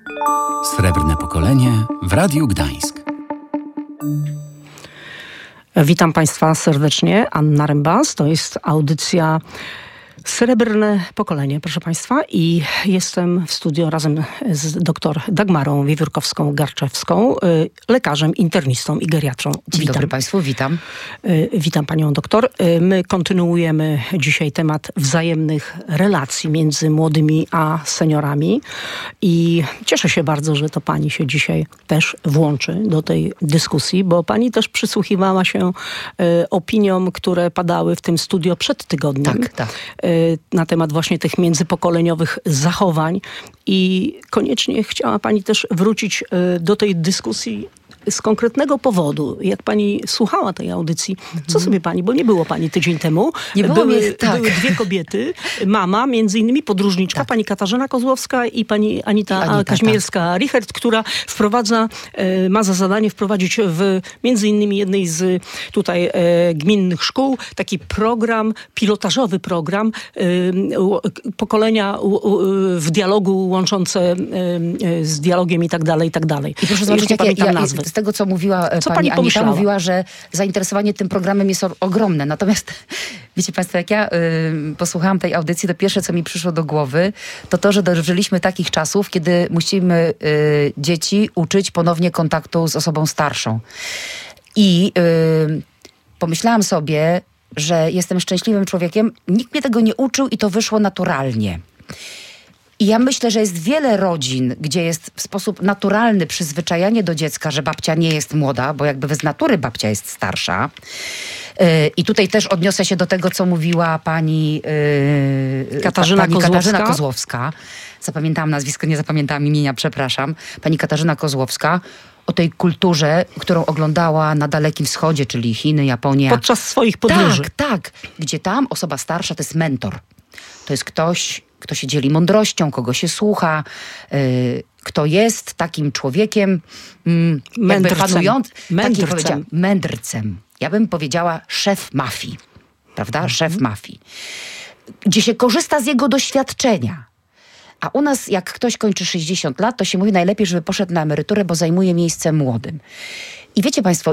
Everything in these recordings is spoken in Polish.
Srebrne pokolenie w Radiu Gdańsk. Witam Państwa serdecznie. Anna Rembas. To jest audycja Srebrne pokolenie, proszę Państwa. I jestem w studio razem z dr Dagmarą Wiewiórkowską-Garczewską, lekarzem, internistą i geriatrą. Dzień dobry Państwu, witam. Witam Panią doktor. My kontynuujemy dzisiaj temat wzajemnych relacji między młodymi a seniorami. I cieszę się bardzo, że to Pani się dzisiaj też włączy do tej dyskusji, bo Pani też przysłuchiwała się opiniom, które padały w tym studio przed tygodniem. Tak. Na temat właśnie tych międzypokoleniowych zachowań i koniecznie chciała Pani też wrócić do tej dyskusji z konkretnego powodu. Jak Pani słuchała tej audycji, co sobie Pani, bo nie było Pani tydzień temu, były dwie kobiety, mama, między innymi podróżniczka, pani Katarzyna Kozłowska i pani Anita Kaźmierska-Richert, która ma za zadanie wprowadzić w między innymi jednej z tutaj gminnych szkół taki program, pilotażowy program pokolenia w dialogu łączące z dialogiem i tak dalej, i tak dalej. I proszę zobaczyć, z tego, co mówiła pani Anita, mówiła, że zainteresowanie tym programem jest ogromne. Natomiast wiecie Państwo, jak ja posłuchałam tej audycji, to pierwsze, co mi przyszło do głowy, to, że dożyliśmy takich czasów, kiedy musimy dzieci uczyć ponownie kontaktu z osobą starszą. I pomyślałam sobie, że jestem szczęśliwym człowiekiem. Nikt mnie tego nie uczył i to wyszło naturalnie. I ja myślę, że jest wiele rodzin, gdzie jest w sposób naturalny przyzwyczajanie do dziecka, że babcia nie jest młoda, bo jakby z natury babcia jest starsza. I tutaj też odniosę się do tego, co mówiła pani Katarzyna Kozłowska. Zapamiętałam nazwisko, nie zapamiętałam imienia, przepraszam. Pani Katarzyna Kozłowska. O tej kulturze, którą oglądała na Dalekim Wschodzie, czyli Chiny, Japonia. Podczas swoich podróży. Tak. Gdzie tam osoba starsza to jest mentor. To jest ktoś, kto się dzieli mądrością, kogo się słucha, kto jest takim człowiekiem mędrcem. Ja bym powiedziała szef mafii, prawda? Szef mafii. Gdzie się korzysta z jego doświadczenia. A u nas, jak ktoś kończy 60 lat, to się mówi najlepiej, żeby poszedł na emeryturę, bo zajmuje miejsce młodym. I wiecie Państwo,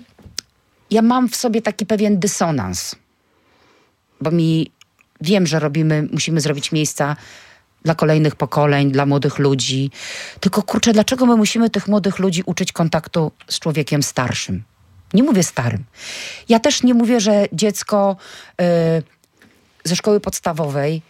ja mam w sobie taki pewien dysonans, bo wiem, że musimy zrobić miejsca dla kolejnych pokoleń, dla młodych ludzi. Tylko kurczę, dlaczego my musimy tych młodych ludzi uczyć kontaktu z człowiekiem starszym? Nie mówię starym. Ja też nie mówię, że dziecko ze szkoły podstawowej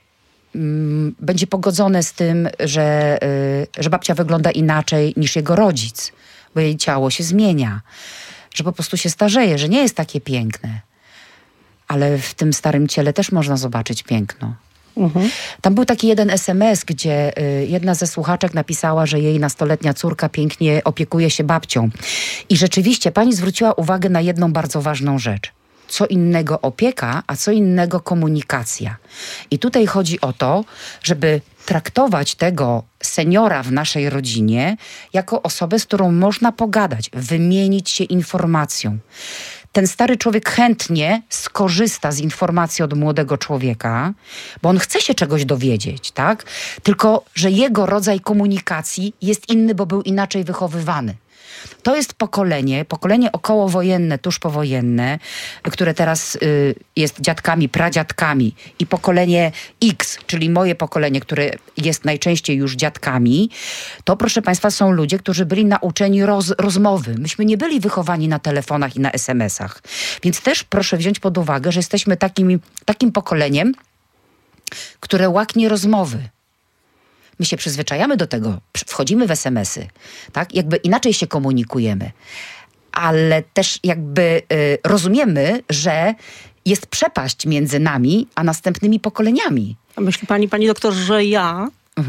będzie pogodzone z tym, że babcia wygląda inaczej niż jego rodzic, bo jej ciało się zmienia, że po prostu się starzeje, że nie jest takie piękne. Ale w tym starym ciele też można zobaczyć piękno. Tam był taki jeden SMS, gdzie jedna ze słuchaczek napisała, że jej nastoletnia córka pięknie opiekuje się babcią. I rzeczywiście pani zwróciła uwagę na jedną bardzo ważną rzecz. Co innego opieka, a co innego komunikacja. I tutaj chodzi o to, żeby traktować tego seniora w naszej rodzinie jako osobę, z którą można pogadać, wymienić się informacją. Ten stary człowiek chętnie skorzysta z informacji od młodego człowieka, bo on chce się czegoś dowiedzieć, tak? Tylko, że jego rodzaj komunikacji jest inny, bo był inaczej wychowywany. To jest pokolenie okołowojenne, tuż powojenne, które teraz jest dziadkami, pradziadkami i pokolenie X, czyli moje pokolenie, które jest najczęściej już dziadkami, to proszę Państwa są ludzie, którzy byli nauczeni rozmowy. Myśmy nie byli wychowani na telefonach i na SMS-ach. Więc też proszę wziąć pod uwagę, że jesteśmy takim pokoleniem, które łaknie rozmowy. My się przyzwyczajamy do tego, wchodzimy w SMS-y, tak? Jakby inaczej się komunikujemy, ale też jakby rozumiemy, że jest przepaść między nami a następnymi pokoleniami. A myśli pani doktor, że ja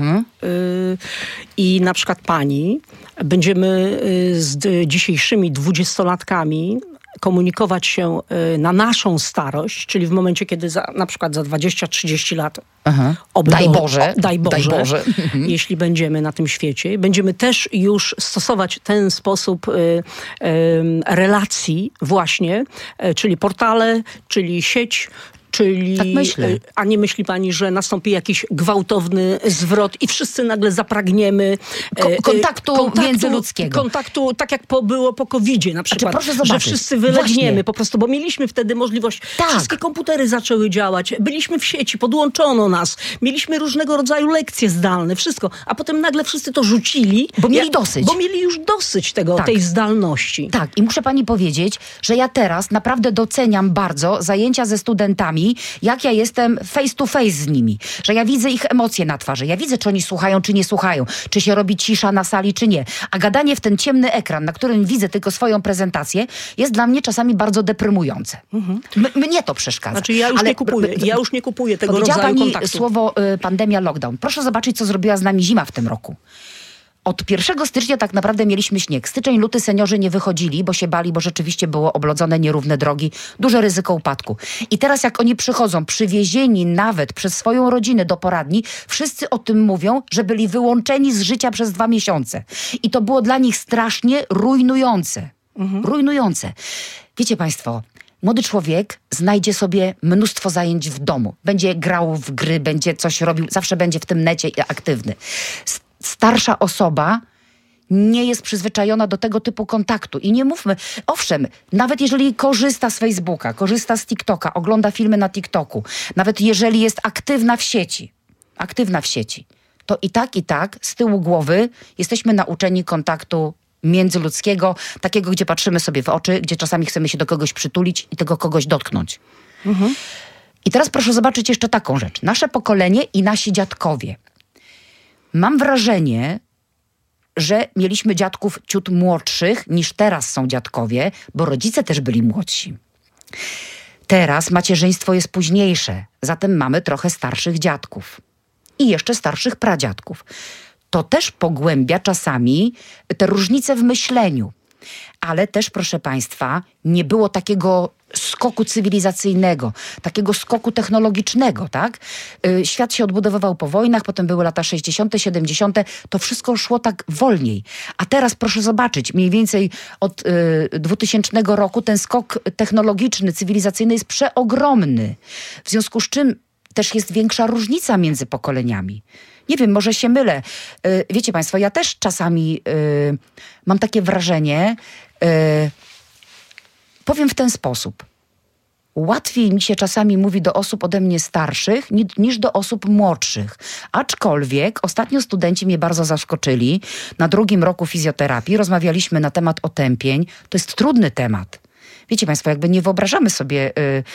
i na przykład pani będziemy z dzisiejszymi 20-latkami komunikować się na naszą starość, czyli w momencie, kiedy na przykład za 20-30 lat daj Boże, jeśli będziemy na tym świecie, będziemy też już stosować ten sposób relacji właśnie, czyli portale, czyli sieć, Czyli, Tak myślę. A nie myśli pani, że nastąpi jakiś gwałtowny zwrot i wszyscy nagle zapragniemy kontaktu międzyludzkiego. Kontaktu, tak jak było po COVID-zie na przykład. proszę że zobaczyć. wszyscy wylegniemy Właśnie. po prostu, bo mieliśmy wtedy możliwość. Tak. Wszystkie komputery zaczęły działać. Byliśmy w sieci, podłączono nas. Mieliśmy różnego rodzaju lekcje zdalne, wszystko. A potem nagle wszyscy to rzucili. Bo mieli dosyć. Bo mieli już dosyć Tak. tej zdalności. Tak, i muszę pani powiedzieć, że ja teraz naprawdę doceniam bardzo zajęcia ze studentami, jak ja jestem face to face z nimi. Że ja widzę ich emocje na twarzy. Ja widzę, czy oni słuchają, czy nie słuchają. Czy się robi cisza na sali, czy nie. A gadanie w ten ciemny ekran, na którym widzę tylko swoją prezentację, jest dla mnie czasami bardzo deprymujące. Mnie to przeszkadza. Znaczy ja już nie kupuję tego powiedziała rodzaju pani kontaktu. słowo pandemia, lockdown. Proszę zobaczyć, co zrobiła z nami zima w tym roku. Od 1 stycznia tak naprawdę mieliśmy śnieg. Styczeń, luty seniorzy nie wychodzili, bo się bali, bo rzeczywiście było oblodzone nierówne drogi, duże ryzyko upadku. I teraz jak oni przychodzą, przywiezieni nawet przez swoją rodzinę do poradni, wszyscy o tym mówią, że byli wyłączeni z życia przez 2 miesiące. I to było dla nich strasznie rujnujące. Rujnujące. Wiecie państwo, młody człowiek znajdzie sobie mnóstwo zajęć w domu. Będzie grał w gry, będzie coś robił, zawsze będzie w tym necie aktywny. Starsza osoba nie jest przyzwyczajona do tego typu kontaktu. I nie mówmy, owszem, nawet jeżeli korzysta z Facebooka, korzysta z TikToka, ogląda filmy na TikToku, nawet jeżeli jest aktywna w sieci, to i tak z tyłu głowy jesteśmy nauczeni kontaktu międzyludzkiego, takiego, gdzie patrzymy sobie w oczy, gdzie czasami chcemy się do kogoś przytulić i tego kogoś dotknąć. I teraz proszę zobaczyć jeszcze taką rzecz. Nasze pokolenie i nasi dziadkowie. Mam wrażenie, że mieliśmy dziadków ciut młodszych niż teraz są dziadkowie, bo rodzice też byli młodsi. Teraz macierzyństwo jest późniejsze, zatem mamy trochę starszych dziadków i jeszcze starszych pradziadków. To też pogłębia czasami te różnice w myśleniu. Ale też, proszę państwa, nie było takiego skoku cywilizacyjnego, takiego skoku technologicznego, tak? Świat się odbudowywał po wojnach, potem były lata 60., 70., to wszystko szło tak wolniej. A teraz proszę zobaczyć, mniej więcej od 2000 roku ten skok technologiczny, cywilizacyjny jest przeogromny. W związku z czym też jest większa różnica między pokoleniami. Nie wiem, może się mylę. Wiecie państwo, ja też czasami mam takie wrażenie, powiem w ten sposób. Łatwiej mi się czasami mówi do osób ode mnie starszych niż do osób młodszych. Aczkolwiek ostatnio studenci mnie bardzo zaskoczyli. Na 2. roku fizjoterapii rozmawialiśmy na temat otępień. To jest trudny temat. Wiecie państwo, jakby nie wyobrażamy sobie,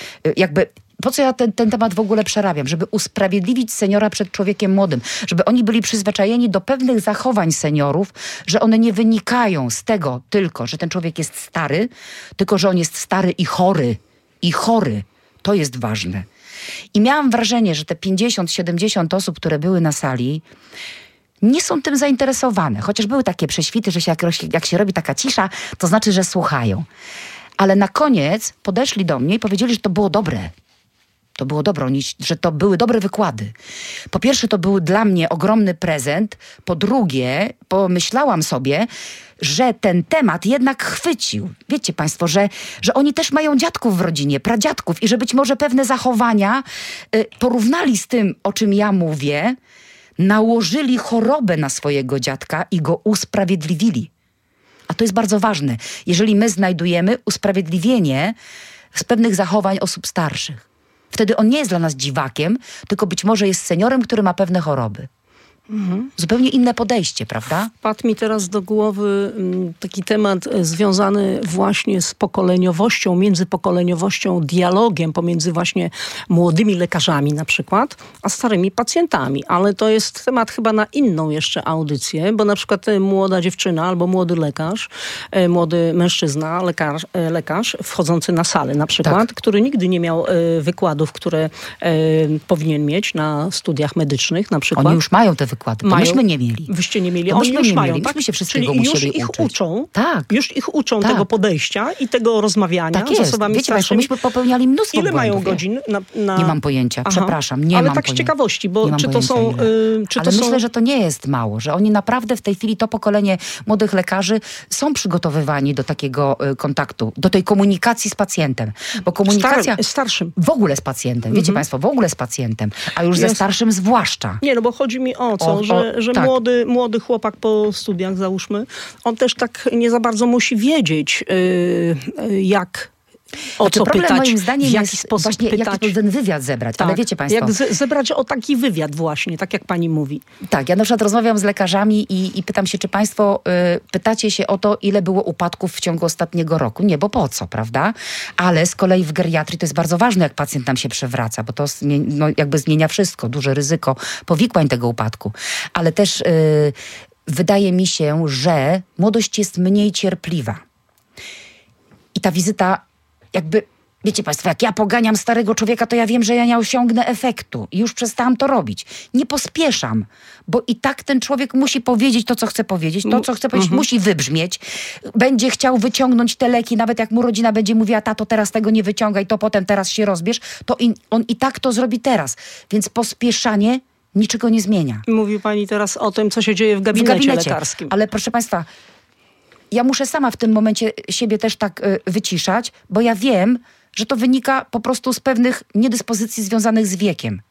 po co ja ten temat w ogóle przerabiam? Żeby usprawiedliwić seniora przed człowiekiem młodym. Żeby oni byli przyzwyczajeni do pewnych zachowań seniorów, że one nie wynikają z tego tylko, że ten człowiek jest stary, tylko że on jest stary i chory. I chory. To jest ważne. I miałam wrażenie, że te 50-70 osób, które były na sali, nie są tym zainteresowane. Chociaż były takie prześwity, że jak się robi taka cisza, to znaczy, że słuchają. Ale na koniec podeszli do mnie i powiedzieli, że to było dobre. To było dobre, że to były dobre wykłady. Po pierwsze, to był dla mnie ogromny prezent. Po drugie, pomyślałam sobie, że ten temat jednak chwycił. Wiecie państwo, że oni też mają dziadków w rodzinie, pradziadków i że być może pewne zachowania porównali z tym, o czym ja mówię, nałożyli chorobę na swojego dziadka i go usprawiedliwili. A to jest bardzo ważne. Jeżeli my znajdujemy usprawiedliwienie z pewnych zachowań osób starszych. Wtedy on nie jest dla nas dziwakiem, tylko być może jest seniorem, który ma pewne choroby. Zupełnie inne podejście, prawda? Wpadł mi teraz do głowy taki temat związany właśnie z pokoleniowością, międzypokoleniowością, dialogiem pomiędzy właśnie młodymi lekarzami na przykład, a starymi pacjentami. Ale to jest temat chyba na inną jeszcze audycję, bo na przykład młoda dziewczyna albo młody lekarz, młody mężczyzna, lekarz wchodzący na salę na przykład, tak, który nigdy nie miał wykładów, które powinien mieć na studiach medycznych na przykład. Oni już mają te wykłady. przykład. To myśmy nie mieli. Wyście nie mieli. To Oni myśmy już nie mają, mieli. tak? Myśmy się wszystkiego Czyli musieli już ich uczyć. uczą. Tak. Już ich uczą Tak. tego podejścia i tego rozmawiania Tak z jest. osobami Wiecie Państwo, starszymi. myśmy popełniali mnóstwo Ile błędów. mają godzin na... Nie mam pojęcia, przepraszam, nie Ale mam tak z pojęcia. ciekawości, bo Nie mam czy to pojęcia, są... ile. Ale myślę, że to nie jest mało, że oni naprawdę w tej chwili, to pokolenie młodych lekarzy są przygotowywani do takiego kontaktu, do tej komunikacji z pacjentem. Bo komunikacja... Starszym. W ogóle z pacjentem, wiecie Państwo, w ogóle z pacjentem, a już ze starszym zwłaszcza. Nie, no bo chodzi mi o co, że tak. młody chłopak po studiach, załóżmy, on też tak nie za bardzo musi wiedzieć, jak... O co problem pytać, moim zdaniem w jaki jest sposób właśnie pytać. jak ten wywiad zebrać. Tak, Ale wiecie Państwo... jak zebrać o taki wywiad właśnie, tak jak pani mówi. Tak, ja na przykład rozmawiam z lekarzami i pytam się, czy Państwo pytacie się o to, ile było upadków w ciągu ostatniego roku. Nie, bo po co, prawda? Ale z kolei w geriatrii to jest bardzo ważne, jak pacjent nam się przewraca, bo to jakby zmienia wszystko, duże ryzyko powikłań tego upadku. Ale też wydaje mi się, że młodość jest mniej cierpliwa. I ta wizyta jakby, wiecie Państwo, jak ja poganiam starego człowieka, to ja wiem, że ja nie osiągnę efektu. I już przestałam to robić. Nie pospieszam, bo i tak ten człowiek musi powiedzieć to, co chce powiedzieć. To, co chce powiedzieć, musi wybrzmieć. Będzie chciał wyciągnąć te leki, nawet jak mu rodzina będzie mówiła, tato, teraz tego nie wyciągaj, to potem teraz się rozbierz, to on i tak to zrobi teraz. Więc pospieszanie niczego nie zmienia. Mówi pani teraz o tym, co się dzieje w gabinecie lekarskim. Ale proszę Państwa, ja muszę sama w tym momencie siebie też tak wyciszać, bo ja wiem, że to wynika po prostu z pewnych niedyspozycji związanych z wiekiem.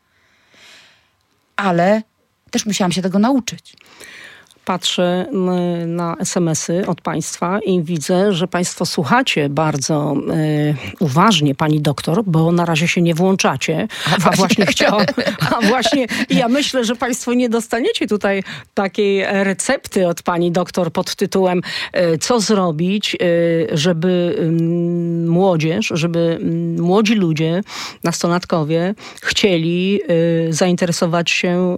Ale też musiałam się tego nauczyć. Patrzę na SMS-y od państwa i widzę, że państwo słuchacie bardzo uważnie pani doktor, bo na razie się nie włączacie. A właśnie ja myślę, że państwo nie dostaniecie tutaj takiej recepty od pani doktor pod tytułem co zrobić, żeby młodzież, żeby młodzi ludzie, nastolatkowie chcieli zainteresować się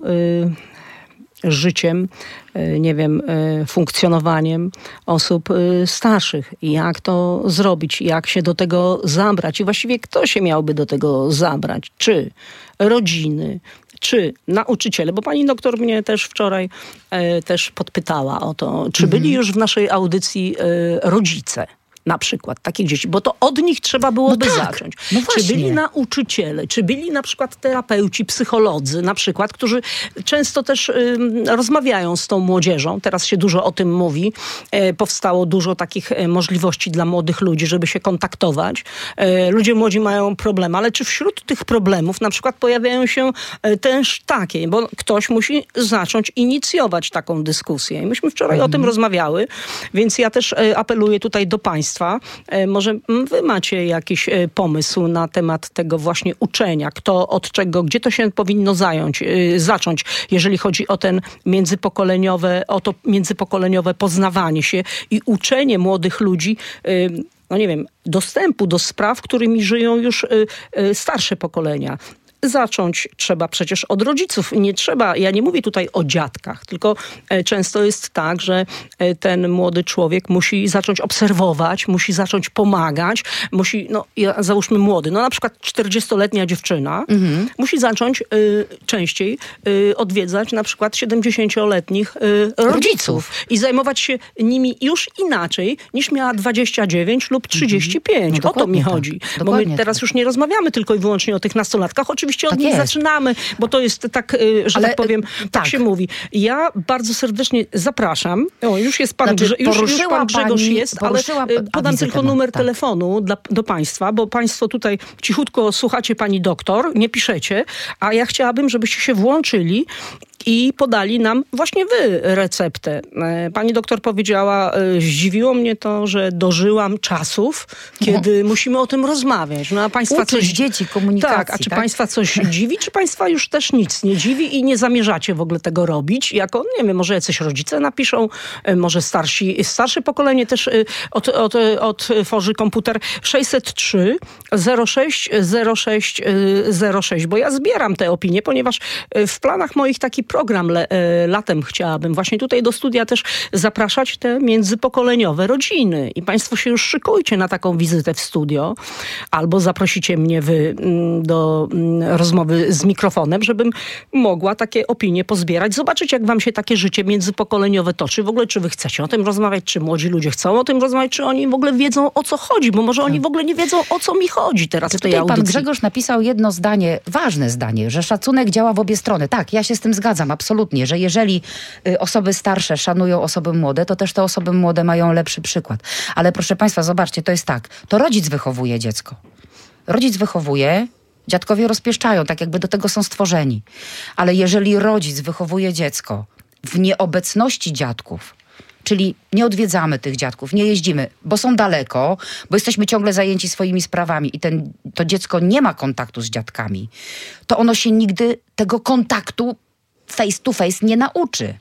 życiem, nie wiem, funkcjonowaniem osób starszych. Jak to zrobić? Jak się do tego zabrać? I właściwie kto się miałby do tego zabrać? Czy rodziny, czy nauczyciele? Bo pani doktor mnie też wczoraj też podpytała o to, czy byli już w naszej audycji rodzice? Na przykład takich dzieci, bo to od nich trzeba byłoby zacząć. Czy byli nauczyciele, czy byli na przykład terapeuci, psycholodzy na przykład, którzy często też rozmawiają z tą młodzieżą. Teraz się dużo o tym mówi. Powstało dużo takich możliwości dla młodych ludzi, żeby się kontaktować. Ludzie młodzi mają problemy, ale czy wśród tych problemów na przykład pojawiają się też takie, bo ktoś musi zacząć inicjować taką dyskusję. I myśmy wczoraj o tym rozmawiały, więc ja też apeluję tutaj do państwa. Może wy macie jakiś pomysł na temat tego właśnie uczenia, kto od czego, gdzie to się powinno zacząć, jeżeli chodzi o to międzypokoleniowe poznawanie się i uczenie młodych ludzi, no nie wiem, dostępu do spraw, którymi żyją już starsze pokolenia. Zacząć trzeba przecież od rodziców. Nie trzeba, ja nie mówię tutaj o dziadkach, tylko często jest tak, że ten młody człowiek musi zacząć obserwować, musi zacząć pomagać, załóżmy młody, na przykład 40-letnia dziewczyna musi zacząć częściej odwiedzać na przykład 70-letnich rodziców i zajmować się nimi już inaczej niż miała 29 lub 35. O to mi chodzi. Bo my teraz już nie rozmawiamy tylko i wyłącznie o tych nastolatkach. Oczywiście od nich zaczynamy, bo to jest tak, że tak powiem, tak się mówi. Ja bardzo serdecznie zapraszam. Już jest pan, już pan Grzegorz jest, ale podam tylko numer telefonu do państwa, bo państwo tutaj cichutko słuchacie pani doktor, nie piszecie, a ja chciałabym, żebyście się włączyli i podali nam właśnie wy receptę. Pani doktor powiedziała, zdziwiło mnie to, że dożyłam czasów, kiedy musimy o tym rozmawiać. No, a państwa dzieci komunikacji. Tak, a czy państwa coś dziwi, czy państwa już też nic nie dziwi i nie zamierzacie w ogóle tego robić? Jako, nie wiem, może jacyś rodzice napiszą, może starsze pokolenie też otworzy komputer 603 06 06 06, bo ja zbieram te opinie, ponieważ w planach moich taki program latem chciałabym właśnie tutaj do studia też zapraszać te międzypokoleniowe rodziny. I państwo się już szykujcie na taką wizytę w studio. Albo zaprosicie mnie wy do rozmowy z mikrofonem, żebym mogła takie opinie pozbierać. Zobaczyć, jak wam się takie życie międzypokoleniowe toczy. W ogóle, czy wy chcecie o tym rozmawiać, czy młodzi ludzie chcą o tym rozmawiać, czy oni w ogóle wiedzą, o co chodzi. Bo może oni w ogóle nie wiedzą, o co mi chodzi teraz w tej audycji. Pan Grzegorz napisał jedno zdanie, ważne zdanie, że szacunek działa w obie strony. Tak, ja się z tym zgadzam, absolutnie, że jeżeli osoby starsze szanują osoby młode, to też te osoby młode mają lepszy przykład. Ale proszę państwa, zobaczcie, to jest tak, to rodzic wychowuje dziecko. Rodzic wychowuje, dziadkowie rozpieszczają, tak jakby do tego są stworzeni. Ale jeżeli rodzic wychowuje dziecko w nieobecności dziadków, czyli nie odwiedzamy tych dziadków, nie jeździmy, bo są daleko, bo jesteśmy ciągle zajęci swoimi sprawami i to dziecko nie ma kontaktu z dziadkami, to ono się nigdy tego kontaktu face to face nie nauczy.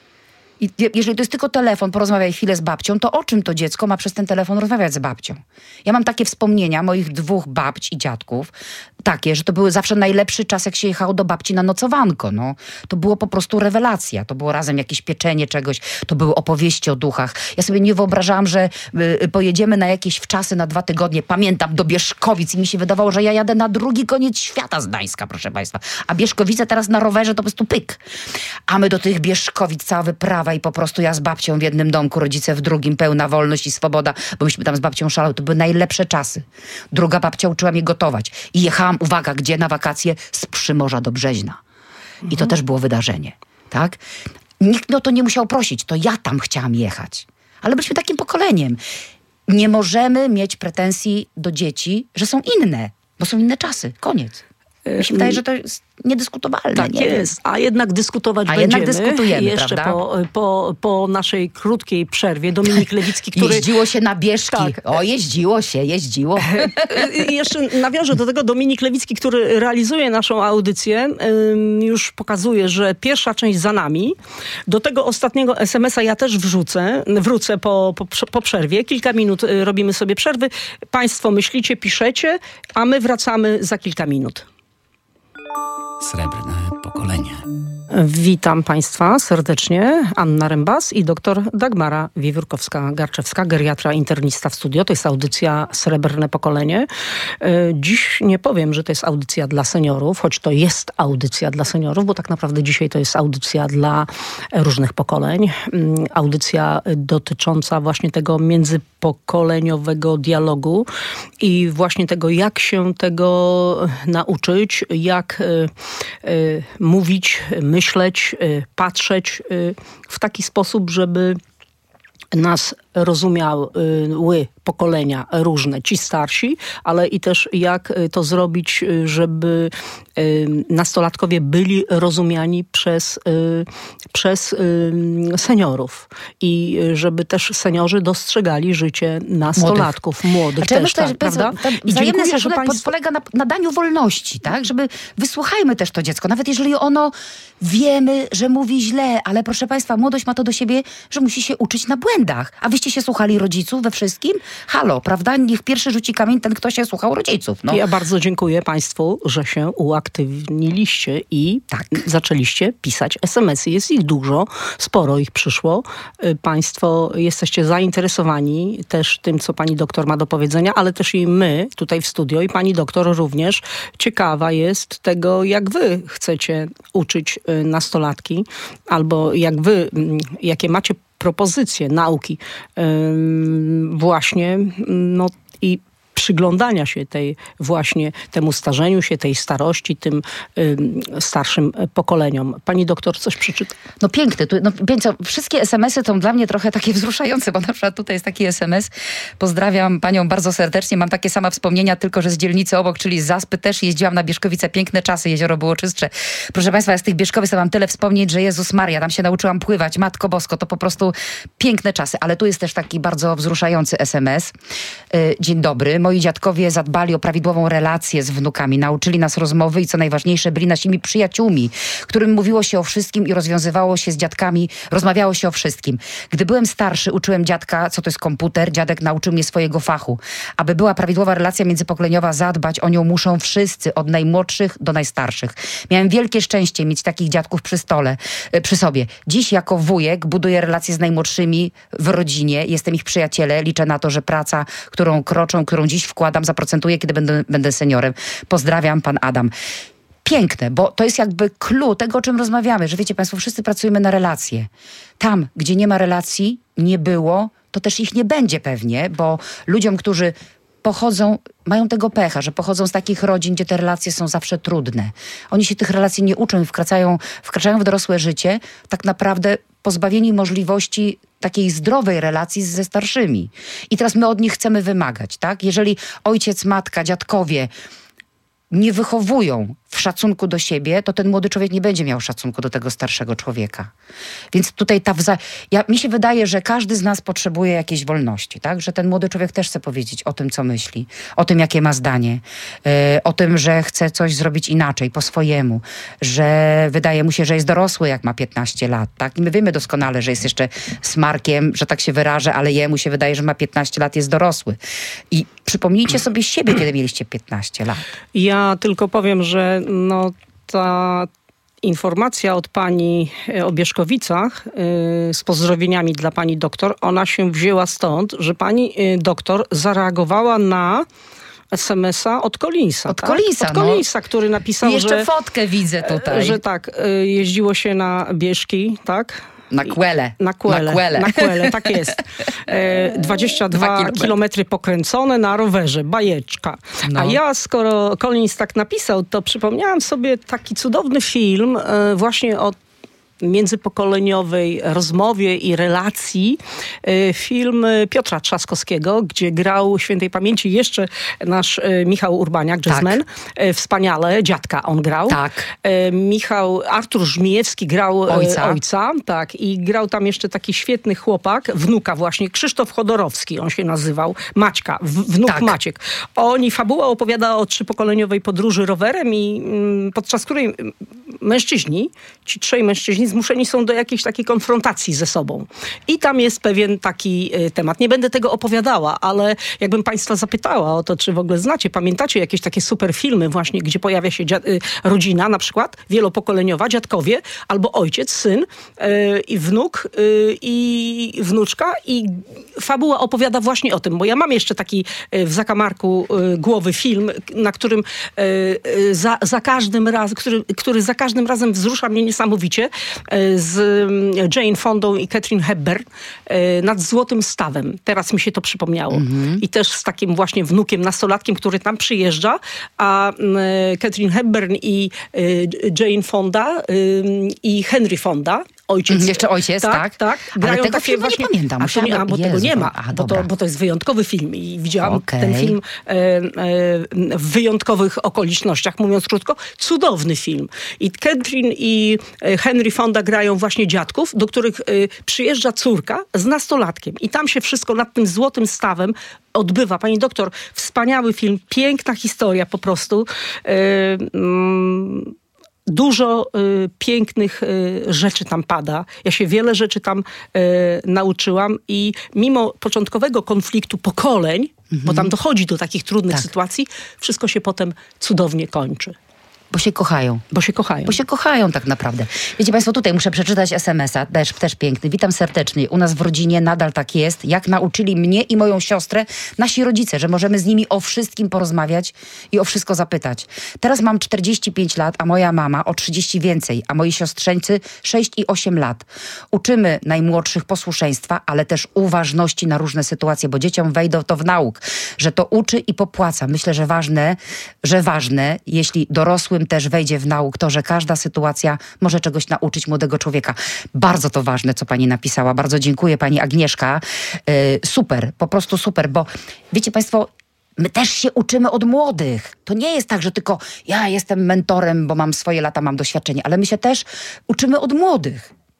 I jeżeli to jest tylko telefon, porozmawiaj chwilę z babcią, to o czym to dziecko ma przez ten telefon rozmawiać z babcią? Ja mam takie wspomnienia moich 2 babć i dziadków, takie, że to były zawsze najlepszy czas, jak się jechało do babci na nocowanko. No. To było po prostu rewelacja. To było razem jakieś pieczenie czegoś, to były opowieści o duchach. Ja sobie nie wyobrażałam, że pojedziemy na jakieś wczasy na 2 tygodnie, pamiętam, do Bieszkowic i mi się wydawało, że ja jadę na drugi koniec świata z Gdańska, proszę państwa. A Bieszkowice teraz na rowerze to po prostu pyk. A my do tych Bieszkowic, cała wyprawa i po prostu ja z babcią w jednym domku, rodzice w drugim, pełna wolność i swoboda, bo myśmy tam z babcią szalały. To były najlepsze czasy. Druga babcia uczyła mnie gotować. I jechałam, uwaga, gdzie na wakacje? Z Przymorza do Brzeźna. I to też było wydarzenie. Tak? Nikt o to nie musiał prosić. To ja tam chciałam jechać. Ale byliśmy takim pokoleniem. Nie możemy mieć pretensji do dzieci, że są inne. Bo są inne czasy. Koniec. Mi się wydaje, że to jest niedyskutowalne. Tak nie jest. A jednak dyskutować będziemy. Jednak dyskutujemy, jeszcze prawda? po naszej krótkiej przerwie. Dominik Lewicki, który... Jeździło się na Bieszki. Tak. O, jeździło. I jeszcze nawiążę do tego. Dominik Lewicki, który realizuje naszą audycję, już pokazuje, że pierwsza część za nami. Do tego ostatniego SMS-a ja też wrócę po przerwie. Kilka minut robimy sobie przerwy. Państwo myślicie, piszecie, a my wracamy za kilka minut. Srebrne pokolenie. Witam Państwa serdecznie. Anna Rembas i dr Dagmara Wiewiórkowska-Garczewska, geriatra, internista w studio. To jest audycja Srebrne pokolenie. Dziś nie powiem, że to jest audycja dla seniorów, choć to jest audycja dla seniorów, bo tak naprawdę dzisiaj to jest audycja dla różnych pokoleń. Audycja dotycząca właśnie tego międzypokoleniowego dialogu i właśnie tego, jak się tego nauczyć, jak mówić, myśleć, patrzeć w taki sposób, żeby nas rozumiały pokolenia różne, ci starsi, ale i też jak to zrobić, żeby nastolatkowie byli rozumiani przez seniorów i żeby też seniorzy dostrzegali życie nastolatków, młodych znaczy, też, myślę, tak, prawda? Wzajemny szacunek polega na daniu wolności, tak? Żeby wysłuchajmy też to dziecko, nawet jeżeli ono wiemy, że mówi źle, ale proszę państwa, młodość ma to do siebie, że musi się uczyć na błędach. A wyście się słuchali rodziców we wszystkim? Halo, prawda? Niech pierwszy rzuci kamień ten, kto się słuchał rodziców. No. Ja bardzo dziękuję Państwu, że się uaktywniliście i zaczęliście pisać SMS-y. Jest ich dużo, sporo ich przyszło. Państwo jesteście zainteresowani też tym, co pani doktor ma do powiedzenia, ale też i my tutaj w studio i pani doktor również ciekawa jest tego, jak wy chcecie uczyć nastolatki, albo jakie macie propozycje nauki właśnie, no i przyglądania się temu starzeniu się, tej starości, tym starszym pokoleniom. Pani doktor coś przeczyta? No piękny. Wszystkie SMS-y są dla mnie trochę takie wzruszające, bo na przykład tutaj jest taki SMS. Pozdrawiam panią bardzo serdecznie. Mam takie same wspomnienia, tylko że z dzielnicy obok, czyli z Zaspy też jeździłam na Bieszkowice. Piękne czasy, jezioro było czystsze. Proszę państwa, ja z tych Bieszkowic to mam tyle wspomnień, że Jezus Maria, tam się nauczyłam pływać. Matko Bosko, to po prostu piękne czasy. Ale tu jest też taki bardzo wzruszający SMS. Dzień dobry. Moi moi dziadkowie zadbali o prawidłową relację z wnukami, nauczyli nas rozmowy i co najważniejsze, byli naszymi przyjaciółmi, którym mówiło się o wszystkim i rozwiązywało się z dziadkami, rozmawiało się o wszystkim. Gdy byłem starszy, uczyłem dziadka, co to jest komputer, dziadek nauczył mnie swojego fachu. Aby była prawidłowa relacja międzypokoleniowa, zadbać o nią muszą wszyscy, od najmłodszych do najstarszych. Miałem wielkie szczęście mieć takich dziadków przy sobie. Dziś jako wujek buduję relacje z najmłodszymi w rodzinie, jestem ich przyjacielem, liczę na to, że praca, którą dziś wkładam, zaprocentuje, kiedy będę seniorem. Pozdrawiam, pan Adam. Piękne, bo to jest jakby clue tego, o czym rozmawiamy, że wiecie państwo, wszyscy pracujemy na relacje. Tam, gdzie nie ma relacji, nie było, to też ich nie będzie pewnie, bo ludziom, którzy mają tego pecha, że pochodzą z takich rodzin, gdzie te relacje są zawsze trudne. Oni się tych relacji nie uczą i wkraczają w dorosłe życie, tak naprawdę pozbawieni możliwości takiej zdrowej relacji ze starszymi. I teraz my od nich chcemy wymagać, tak? Jeżeli ojciec, matka, dziadkowie nie wychowują w szacunku do siebie, to ten młody człowiek nie będzie miał szacunku do tego starszego człowieka. Więc tutaj mi się wydaje, że każdy z nas potrzebuje jakiejś wolności, tak? Że ten młody człowiek też chce powiedzieć o tym, co myśli, o tym, jakie ma zdanie, o tym, że chce coś zrobić inaczej, po swojemu, że wydaje mu się, że jest dorosły, jak ma 15 lat, tak? I my wiemy doskonale, że jest jeszcze smarkiem, że tak się wyrażę, ale jemu się wydaje, że ma 15 lat, jest dorosły. I przypomnijcie sobie siebie, kiedy mieliście 15 lat. Ja tylko powiem, że ta informacja od pani o Bierzkowicach z pozdrowieniami dla pani doktor, ona się wzięła stąd, że pani doktor zareagowała na SMS-a od Collinsa. Od Collinsa, który napisał, że... Jeszcze fotkę widzę tutaj. Że tak, jeździło się na Bieszki, tak? Na Kłele, tak jest. 22 kilometry pokręcone na rowerze, bajeczka. A ja, skoro Collins tak napisał, to przypomniałam sobie taki cudowny film właśnie o międzypokoleniowej rozmowie i relacji. Film Piotra Trzaskowskiego, gdzie grał świętej pamięci jeszcze nasz Michał Urbaniak, jazzman. Tak. Wspaniale, dziadka on grał. Tak. Artur Żmijewski grał ojca. Tak. I grał tam jeszcze taki świetny chłopak, wnuka właśnie, Krzysztof Chodorowski, on się nazywał, Maćka, wnuk tak. Maciek. Fabuła opowiada o 3-pokoleniowej podróży rowerem i podczas której ci trzej mężczyźni zmuszeni są do jakiejś takiej konfrontacji ze sobą. I tam jest pewien taki temat. Nie będę tego opowiadała, ale jakbym państwa zapytała o to, czy w ogóle pamiętacie jakieś takie super filmy właśnie, gdzie pojawia się rodzina, na przykład wielopokoleniowa, dziadkowie, albo ojciec, syn i wnuk i wnuczka i fabuła opowiada właśnie o tym, bo ja mam jeszcze taki w zakamarku głowy film, na którym za każdym razem, który za każdym razem wzrusza mnie niesamowicie, z Jane Fondą i Katharine Hepburn nad Złotym Stawem. Teraz mi się to przypomniało. I też z takim właśnie wnukiem, nastolatkiem, który tam przyjeżdża, a Katharine Hepburn i Jane Fonda i Henry Fonda, ojciec. Jeszcze ojciec, tak? Tak. Ale tego filmu właśnie... nie pamiętam. Bo tego nie ma, bo to jest wyjątkowy film i widziałam ten film w wyjątkowych okolicznościach, mówiąc krótko. Cudowny film. I Katharine i Henry Fonda grają właśnie dziadków, do których przyjeżdża córka z nastolatkiem. I tam się wszystko nad tym Złotym Stawem odbywa. Pani doktor, wspaniały film, piękna historia po prostu. Dużo pięknych rzeczy tam pada. Ja się wiele rzeczy tam nauczyłam i mimo początkowego konfliktu pokoleń, bo tam dochodzi do takich trudnych sytuacji, wszystko się potem cudownie kończy. Bo się kochają. Bo się kochają tak naprawdę. Wiecie państwo, tutaj muszę przeczytać SMS-a, też piękny. Witam serdecznie. U nas w rodzinie nadal tak jest, jak nauczyli mnie i moją siostrę nasi rodzice, że możemy z nimi o wszystkim porozmawiać i o wszystko zapytać. Teraz mam 45 lat, a moja mama o 30 więcej, a moi siostrzeńcy 6 i 8 lat. Uczymy najmłodszych posłuszeństwa, ale też uważności na różne sytuacje, bo dzieciom wejdą to w nauk, że to uczy i popłaca. Myślę, że ważne, jeśli dorosłym też wejdzie w nauk to, że każda sytuacja może czegoś nauczyć młodego człowieka. Bardzo to ważne, co pani napisała. Bardzo dziękuję, pani Agnieszka. Super, po prostu super, bo wiecie państwo, my też się uczymy od młodych. To nie jest tak, że tylko ja jestem mentorem, bo mam swoje lata, mam doświadczenie, ale my się też uczymy od młodych.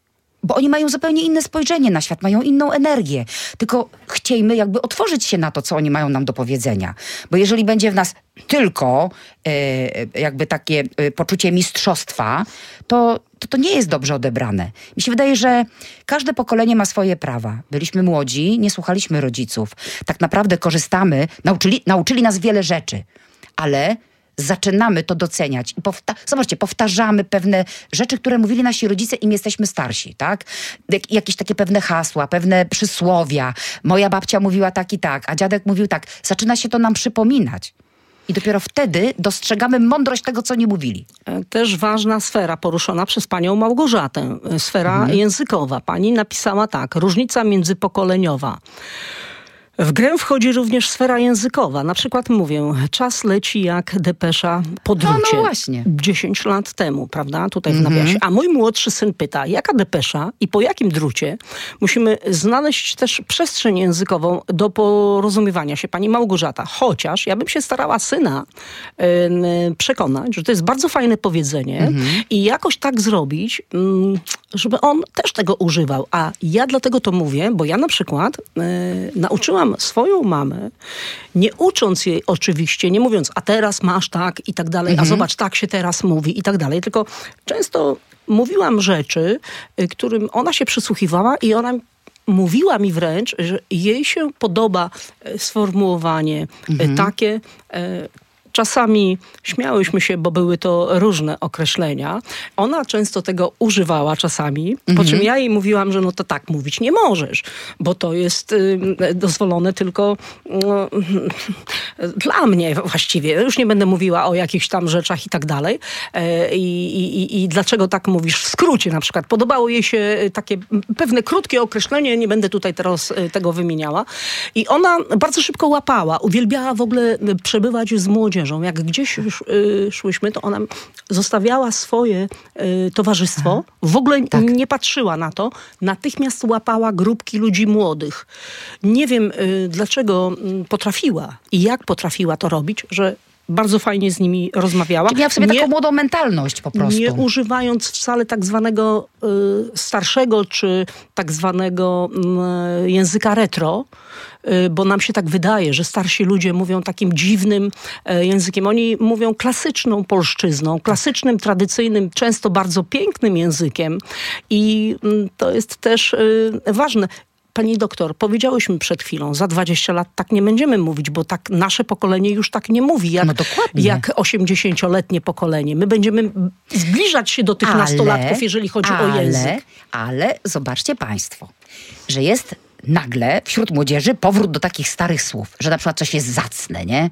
Bo oni mają zupełnie inne spojrzenie na świat, mają inną energię. Tylko chciejmy jakby otworzyć się na to, co oni mają nam do powiedzenia. Bo jeżeli będzie w nas tylko jakby takie poczucie mistrzostwa, to nie jest dobrze odebrane. Mi się wydaje, że każde pokolenie ma swoje prawa. Byliśmy młodzi, nie słuchaliśmy rodziców. Tak naprawdę korzystamy, nauczyli nas wiele rzeczy, ale zaczynamy to doceniać. I zobaczcie, powtarzamy pewne rzeczy, które mówili nasi rodzice, im jesteśmy starsi, tak? Jakieś takie pewne hasła, pewne przysłowia. Moja babcia mówiła tak i tak, a dziadek mówił tak. Zaczyna się to nam przypominać. I dopiero wtedy dostrzegamy mądrość tego, co nie mówili. Też ważna sfera poruszona przez panią Małgorzatę. Sfera językowa. Pani napisała tak. Różnica międzypokoleniowa. W grę wchodzi również sfera językowa. Na przykład mówię, czas leci jak depesza po drucie. No właśnie. 10 lat temu, prawda? Tutaj w nawiasie. A mój młodszy syn pyta, jaka depesza i po jakim drucie? Musimy znaleźć też przestrzeń językową do porozumiewania się. Pani Małgorzata, chociaż ja bym się starała syna przekonać, że to jest bardzo fajne powiedzenie i jakoś tak zrobić, żeby on też tego używał. A ja dlatego to mówię, bo ja na przykład nauczyłam swoją mamę, nie ucząc jej oczywiście, nie mówiąc, a teraz masz tak i tak dalej, a zobacz, tak się teraz mówi i tak dalej, tylko często mówiłam rzeczy, którym ona się przysłuchiwała i ona mówiła mi wręcz, że jej się podoba sformułowanie takie. Czasami śmiałyśmy się, bo były to różne określenia. Ona często tego używała czasami, po czym ja jej mówiłam, że no to tak mówić nie możesz, bo to jest dozwolone tylko dla mnie właściwie. Już nie będę mówiła o jakichś tam rzeczach i tak dalej. I dlaczego tak mówisz w skrócie na przykład. Podobało jej się takie pewne krótkie określenie, nie będę tutaj teraz tego wymieniała. I ona bardzo szybko łapała, uwielbiała w ogóle przebywać z młodzieżą. Jak gdzieś szłyśmy, to ona zostawiała swoje towarzystwo, w ogóle nie patrzyła na to, natychmiast łapała grupki ludzi młodych. Nie wiem, dlaczego potrafiła i jak potrafiła to robić, że bardzo fajnie z nimi rozmawiała. Czyli miała w sobie taką młodą mentalność po prostu. Nie używając wcale tak zwanego starszego, czy tak zwanego języka retro, bo nam się tak wydaje, że starsi ludzie mówią takim dziwnym językiem. Oni mówią klasyczną polszczyzną, klasycznym, tradycyjnym, często bardzo pięknym językiem i to jest też ważne. Pani doktor, powiedziałyśmy przed chwilą, za 20 lat tak nie będziemy mówić, bo tak nasze pokolenie już tak nie mówi, jak 80-letnie pokolenie. My będziemy zbliżać się do tych nastolatków, jeżeli chodzi o język. Ale zobaczcie państwo, że jest nagle wśród młodzieży powrót do takich starych słów, że na przykład coś jest zacne, nie?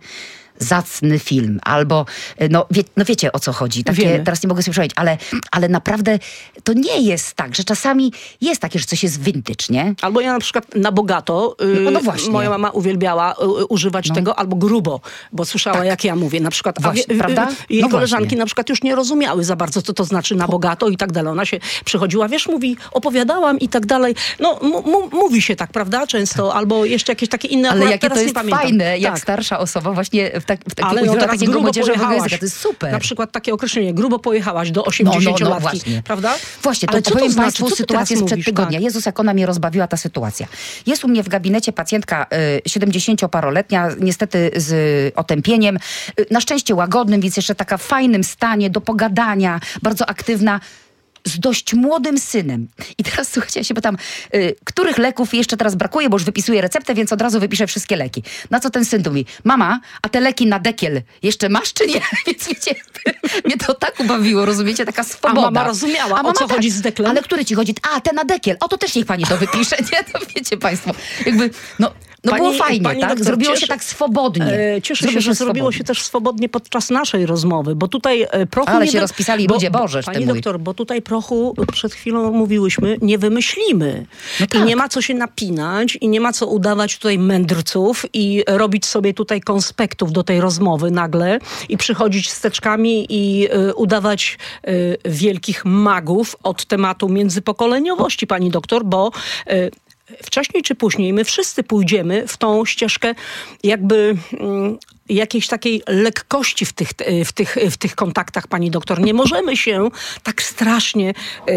Zacny film, albo, wiecie o co chodzi. Teraz nie mogę sobie przypomnieć, ale naprawdę to nie jest tak, że czasami jest takie, że coś jest vintage, nie? Albo ja na przykład na bogato, no właśnie. Moja mama uwielbiała używać tego, albo grubo, bo słyszała jak ja mówię. Na przykład prawda? Jej koleżanki na przykład już nie rozumiały za bardzo, co to znaczy na bogato i tak dalej. Ona się przychodziła, mówi, opowiadałam i tak dalej. No, mówi się tak, prawda? Często, albo jeszcze jakieś takie inne. Ale jakie to jest fajne, jak starsza osoba właśnie ale teraz grubo pojechałaś. To jest super. Na przykład takie określenie, grubo pojechałaś do 80-latki, prawda? Właśnie, to powiem państwu sytuację sprzed tygodnia. Jezus, jak ona mnie rozbawiła ta sytuacja. Jest u mnie w gabinecie pacjentka 70-paroletnia, niestety z otępieniem, na szczęście łagodnym, więc jeszcze taka w fajnym stanie, do pogadania, bardzo aktywna, z dość młodym synem. I teraz słuchajcie, ja się pytam, których leków jeszcze teraz brakuje, bo już wypisuję receptę, więc od razu wypiszę wszystkie leki. Na co ten syn tu mówi, mama, a te leki na dekiel jeszcze masz, czy nie? Więc wiecie, mnie to tak ubawiło, rozumiecie, taka swoboda. A mama rozumiała, o co chodzi z deklem? Ale który ci chodzi? A, te na dekiel. O, to też niech pani to wypisze, nie? To wiecie państwo, jakby, było fajnie, tak? Doktor, zrobiło się tak swobodnie. Cieszę się, że zrobiło się też swobodnie podczas naszej rozmowy, bo tutaj prochu... Ale się rozpisali ludzie, Boże, pani doktor, bo tutaj prochu, przed chwilą mówiłyśmy, nie wymyślimy. I nie ma co się napinać i nie ma co udawać tutaj mędrców i robić sobie tutaj konspektów do tej rozmowy nagle i przychodzić z teczkami i udawać wielkich magów od tematu międzypokoleniowości, pani doktor, bo... wcześniej czy później my wszyscy pójdziemy w tą ścieżkę jakby jakiejś takiej lekkości w tych kontaktach, pani doktor. Nie możemy się tak strasznie,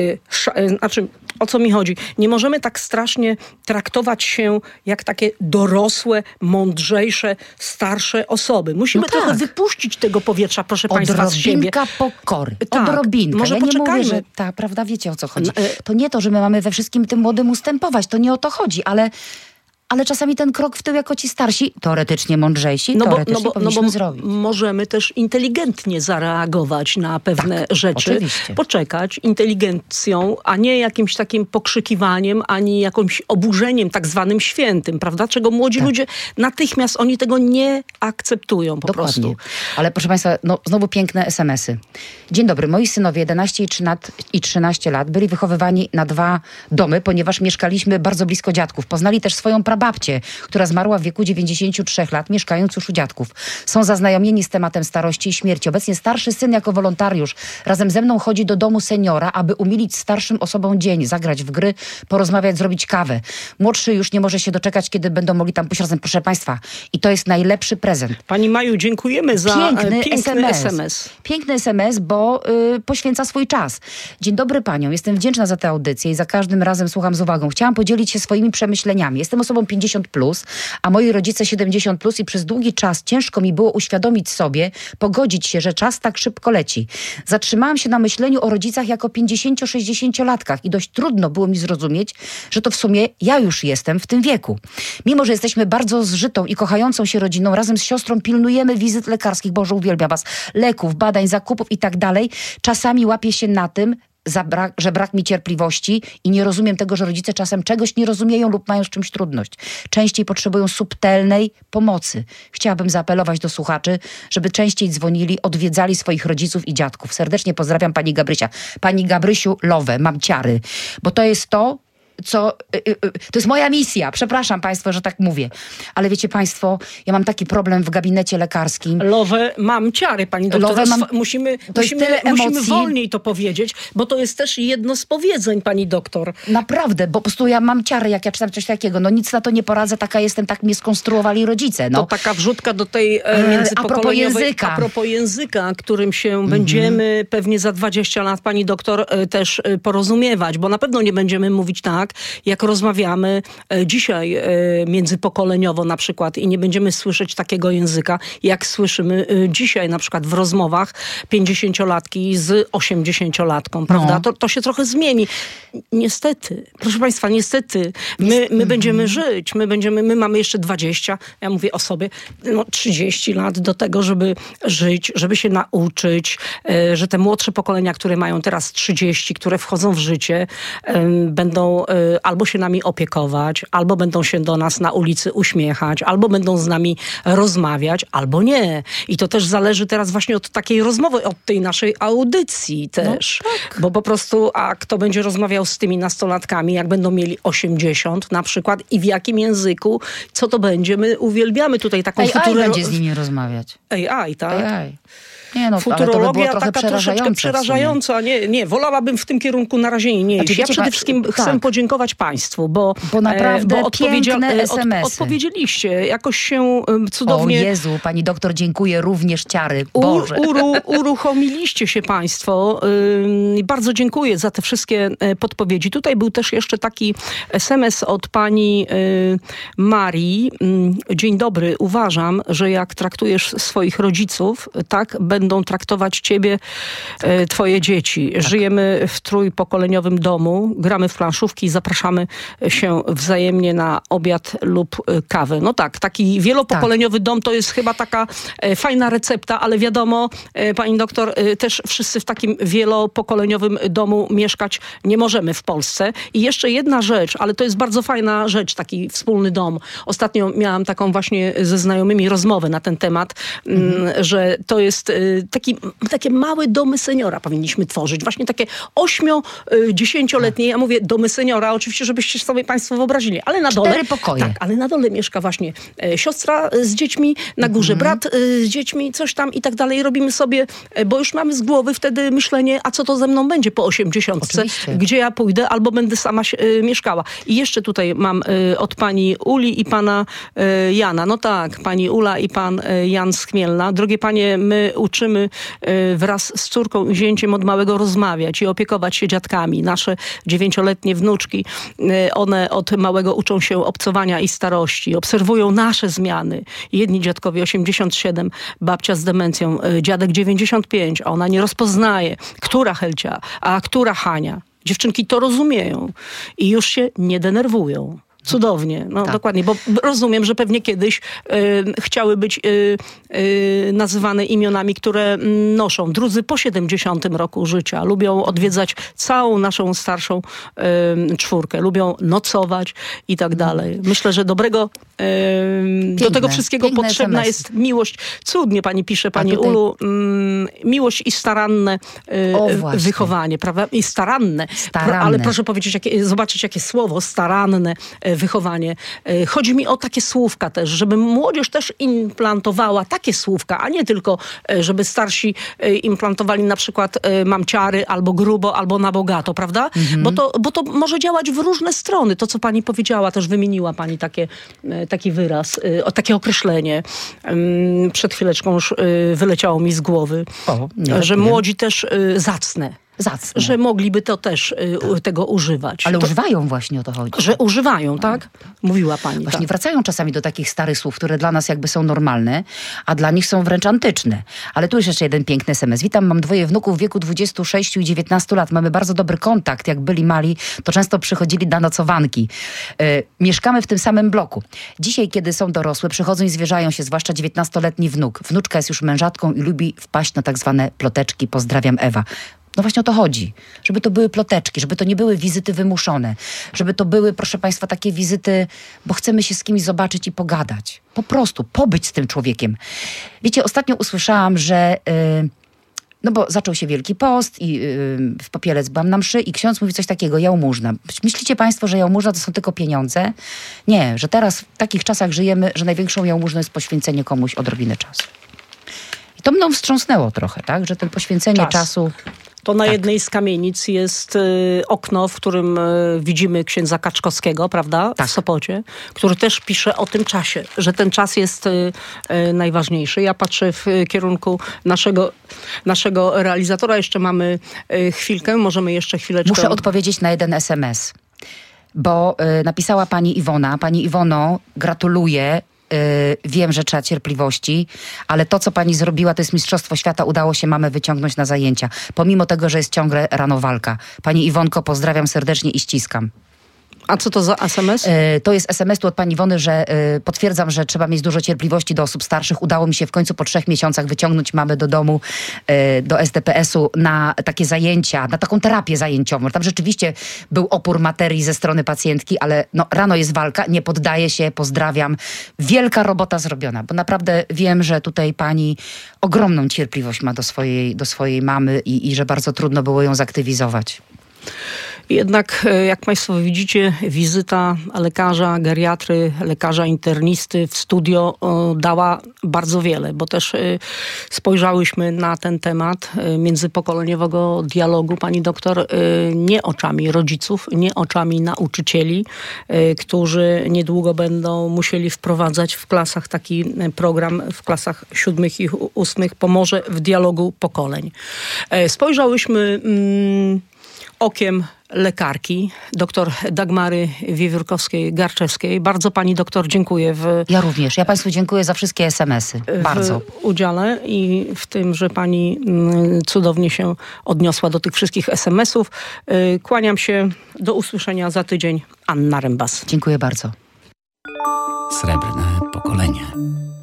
znaczy, o co mi chodzi? Nie możemy tak strasznie traktować się jak takie dorosłe, mądrzejsze, starsze osoby. Musimy trochę wypuścić tego powietrza, proszę państwa, z siebie. Odrobinka pokory. Tak. Odrobinka. Może ja nie poczekajmy. mówię, że prawda, wiecie o co chodzi. To nie to, że my mamy we wszystkim tym młodym ustępować. To nie o to chodzi, ale czasami ten krok w tył jako ci starsi, teoretycznie mądrzejsi, powinniśmy zrobić. Możemy też inteligentnie zareagować na pewne rzeczy. Oczywiście. Poczekać inteligencją, a nie jakimś takim pokrzykiwaniem, ani jakimś oburzeniem tak zwanym świętym, prawda? Czego młodzi ludzie natychmiast, oni tego nie akceptują po prostu. Ale proszę państwa, znowu piękne SMS-y. Dzień dobry, moi synowie 11 i 13 lat byli wychowywani na 2 domy, ponieważ mieszkaliśmy bardzo blisko dziadków. Poznali też swoją prababcię, która zmarła w wieku 93 lat, mieszkając już u dziadków. Są zaznajomieni z tematem starości i śmierci. Obecnie starszy syn jako wolontariusz razem ze mną chodzi do domu seniora, aby umilić starszym osobom dzień, zagrać w gry, porozmawiać, zrobić kawę. Młodszy już nie może się doczekać, kiedy będą mogli tam pójść razem. Proszę państwa, i to jest najlepszy prezent. Pani Maju, dziękujemy za piękny SMS. Piękny SMS, bo poświęca swój czas. Dzień dobry paniom, jestem wdzięczna za tę audycję i za każdym razem słucham z uwagą. Chciałam podzielić się swoimi przemyśleniami. Jestem osobą 50+, a moi rodzice 70+, i przez długi czas ciężko mi było uświadomić sobie, pogodzić się, że czas tak szybko leci. Zatrzymałam się na myśleniu o rodzicach jako 50-60-latkach i dość trudno było mi zrozumieć, że to w sumie ja już jestem w tym wieku. Mimo że jesteśmy bardzo zżytą i kochającą się rodziną, razem z siostrą pilnujemy wizyt lekarskich, Boże uwielbia was, leków, badań, zakupów i tak dalej, czasami łapię się na tym, że brak mi cierpliwości i nie rozumiem tego, że rodzice czasem czegoś nie rozumieją lub mają z czymś trudność. Częściej potrzebują subtelnej pomocy. Chciałabym zaapelować do słuchaczy, żeby częściej dzwonili, odwiedzali swoich rodziców i dziadków. Serdecznie pozdrawiam pani Gabrysia. Pani Gabrysiu, love, mam ciary. Bo to jest to jest moja misja. Przepraszam państwa, że tak mówię. Ale wiecie państwo, ja mam taki problem w gabinecie lekarskim. Love, mam ciary, pani doktor. Musimy wolniej to powiedzieć, bo to jest też jedno z powiedzeń, pani doktor. Naprawdę, bo po prostu ja mam ciary, jak ja czytam coś takiego. Nic na to nie poradzę, taka jestem, tak mnie skonstruowali rodzice. To taka wrzutka do tej międzypokoleniowej... A propos języka, którym się będziemy pewnie za 20 lat, pani doktor, też porozumiewać, bo na pewno nie będziemy mówić tak, jak rozmawiamy dzisiaj międzypokoleniowo na przykład i nie będziemy słyszeć takiego języka, jak słyszymy dzisiaj na przykład w rozmowach 50-latki z 80-latką, prawda? To się trochę zmieni. Niestety, proszę państwa, my będziemy żyć, my mamy jeszcze 20, ja mówię o sobie, 30 lat do tego, żeby żyć, żeby się nauczyć, że te młodsze pokolenia, które mają teraz 30, które wchodzą w życie, będą albo się nami opiekować, albo będą się do nas na ulicy uśmiechać, albo będą z nami rozmawiać, albo nie. I to też zależy teraz właśnie od takiej rozmowy, od tej naszej audycji też. Tak. Bo po prostu, a kto będzie rozmawiał z tymi nastolatkami, jak będą mieli 80 na przykład i w jakim języku, co to będzie? My uwielbiamy tutaj taką AI będzie z nimi rozmawiać. AI, tak? AI. Nie, futurologia ale to by taka troszeczkę przerażająca. Nie, wolałabym w tym kierunku na razie nie iść. Ja przede wszystkim chcę podziękować państwu, bo naprawdę piękne SMS-y. Odpowiedzieliście. Jakoś się cudownie... O Jezu, pani doktor, dziękuję, również ciary. Boże. Uruchomiliście się państwo. Bardzo dziękuję za te wszystkie podpowiedzi. Tutaj był też jeszcze taki SMS od pani Marii. Dzień dobry. Uważam, że jak traktujesz swoich rodziców, tak będą traktować ciebie twoje dzieci. Tak. Żyjemy w trójpokoleniowym domu, gramy w planszówki i zapraszamy się wzajemnie na obiad lub kawę. No tak, taki wielopokoleniowy dom to jest chyba taka fajna recepta, ale wiadomo, pani doktor, też wszyscy w takim wielopokoleniowym domu mieszkać nie możemy w Polsce. I jeszcze jedna rzecz, ale to jest bardzo fajna rzecz, taki wspólny dom. Ostatnio miałam taką właśnie ze znajomymi rozmowę na ten temat, że to jest takie małe domy seniora powinniśmy tworzyć. Właśnie takie 8-10-letnie, ja mówię domy seniora, oczywiście, żebyście sobie państwo wyobrazili, ale na dole... 4 pokoje. Tak, ale na dole mieszka właśnie siostra z dziećmi, na górze brat z dziećmi, coś tam i tak dalej. Robimy sobie, bo już mamy z głowy wtedy myślenie, a co to ze mną będzie po 80, gdzie ja pójdę, albo będę sama mieszkała. I jeszcze tutaj mam od pani Uli i pana Jana. No tak, pani Ula i pan Jan z Chmielna. Drogie panie, my uczymy wraz z córką i zięciem od małego rozmawiać i opiekować się dziadkami. Nasze 9-letnie wnuczki, one od małego uczą się obcowania i starości. Obserwują nasze zmiany. Jedni dziadkowie 87, babcia z demencją, dziadek 95, a ona nie rozpoznaje, która Helcia, a która Hania. Dziewczynki to rozumieją i już się nie denerwują. Cudownie, no tak. Dokładnie, bo rozumiem, że pewnie kiedyś chciały być nazywane imionami, które noszą. Drudzy po 70 roku życia lubią odwiedzać całą naszą starszą czwórkę, lubią nocować i tak dalej. Myślę, że dobrego do tego wszystkiego potrzebna SMS. Jest miłość. Cudnie pani pisze, pani tutaj... Ulu, miłość i staranne wychowanie, prawda? I staranne. Ale proszę powiedzieć, zobaczyć jakie słowo, staranne wychowanie. Chodzi mi o takie słówka też, żeby młodzież też implantowała takie słówka, a nie tylko, żeby starsi implantowali na przykład mamciary, albo grubo, albo na bogato, prawda? Bo to może działać w różne strony. To, co pani powiedziała, też wymieniła pani taki wyraz, takie określenie. Przed chwileczką już wyleciało mi z głowy, że młodzi też zacne. Że mogliby to też tego używać. Ale używają właśnie, o to chodzi. Że używają, tak? Mówiła pani. Właśnie tak. Wracają czasami do takich starych słów, które dla nas jakby są normalne, a dla nich są wręcz antyczne. Ale tu jest jeszcze jeden piękny SMS. Witam, mam 2 wnuków w wieku 26 i 19 lat. Mamy bardzo dobry kontakt. Jak byli mali, to często przychodzili na nocowanki. Mieszkamy w tym samym bloku. Dzisiaj, kiedy są dorosłe, przychodzą i zwierzają się, zwłaszcza 19-letni wnuk. Wnuczka jest już mężatką i lubi wpaść na tak zwane ploteczki. Pozdrawiam, Ewa. No właśnie o to chodzi. Żeby to były ploteczki, żeby to nie były wizyty wymuszone. Żeby to były, proszę państwa, takie wizyty, bo chcemy się z kimś zobaczyć i pogadać. Po prostu pobyć z tym człowiekiem. Wiecie, ostatnio usłyszałam, że... No bo zaczął się Wielki Post i w Popielec byłam na mszy i ksiądz mówi coś takiego, jałmużna. Myślicie państwo, że jałmużna to są tylko pieniądze? Nie, że teraz w takich czasach żyjemy, że największą jałmużną jest poświęcenie komuś odrobiny czasu. I to mną wstrząsnęło trochę, tak? Że ten poświęcenie czasu... To na jednej z kamienic jest okno, w którym widzimy księdza Kaczkowskiego, prawda? W Sopocie, który też pisze o tym czasie, że ten czas jest najważniejszy. Ja patrzę w kierunku naszego realizatora. Jeszcze mamy chwilkę, możemy jeszcze chwileczkę... Muszę odpowiedzieć na jeden SMS, bo napisała pani Iwona. Pani Iwono, gratuluję. Wiem, że trzeba cierpliwości, ale to, co pani zrobiła, to jest mistrzostwo świata. Udało się mamę wyciągnąć na zajęcia. Pomimo tego, że jest ciągle rano walka. Pani Iwonko, pozdrawiam serdecznie i ściskam. A co to za SMS? To jest SMS tu od pani Iwony, że potwierdzam, że trzeba mieć dużo cierpliwości do osób starszych. Udało mi się w końcu po 3 miesiącach wyciągnąć mamę do domu, do SDPS-u na takie zajęcia, na taką terapię zajęciową. Tam rzeczywiście był opór materii ze strony pacjentki, ale no, rano jest walka, nie poddaję się, pozdrawiam. Wielka robota zrobiona, bo naprawdę wiem, że tutaj pani ogromną cierpliwość ma do swojej mamy i że bardzo trudno było ją zaktywizować. Jednak, jak państwo widzicie, wizyta lekarza, geriatry, lekarza internisty w studio dała bardzo wiele, bo też spojrzałyśmy na ten temat międzypokoleniowego dialogu, pani doktor, nie oczami rodziców, nie oczami nauczycieli, którzy niedługo będą musieli wprowadzać w klasach taki program, w klasach 7 i 8, pomoże w dialogu pokoleń. Spojrzałyśmy okiem lekarki, doktor Dagmary Wiewiórkowskiej-Garczewskiej. Bardzo pani doktor dziękuję. Ja również. Ja państwu dziękuję za wszystkie SMS-y. Bardzo. W udziale i w tym, że pani cudownie się odniosła do tych wszystkich SMS-ów. Kłaniam się. Do usłyszenia za tydzień. Anna Rembas. Dziękuję bardzo. Srebrne pokolenie.